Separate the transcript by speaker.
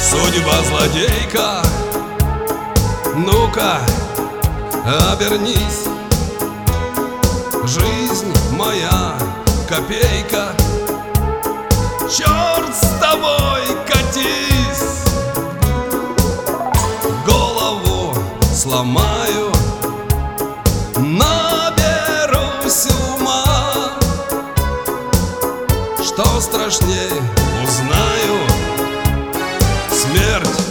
Speaker 1: Судьба злодейка, ну-ка, обернись. Жизнь моя копейка, черт с тобой, катись. Голову сломаю, наберусь ума. Что страшней, узнаю. Смерть